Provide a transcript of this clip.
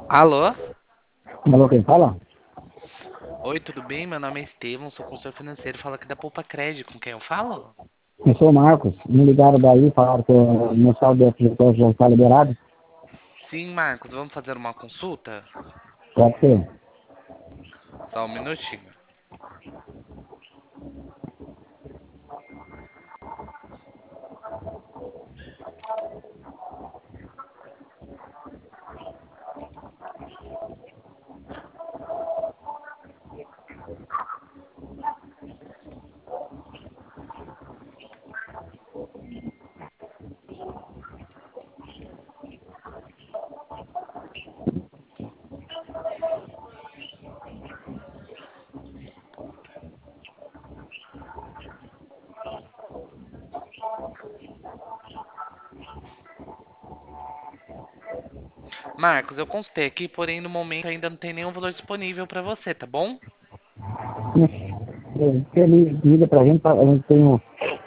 Alô? Alô, quem fala? Oi, tudo bem? Meu nome é Estevão, sou consultor financeiro, falo aqui da Poupa Crédito, com quem eu falo? Eu sou o Marcos. Me ligaram daí, falaram que o meu saldo de FGTS já está liberado. Sim, Marcos, vamos fazer uma consulta? Pode ser. Só um minutinho. Marcos, eu consultei aqui, porém no momento ainda não tem nenhum valor disponível para você, tá bom? Você liga pra gente, a gente tem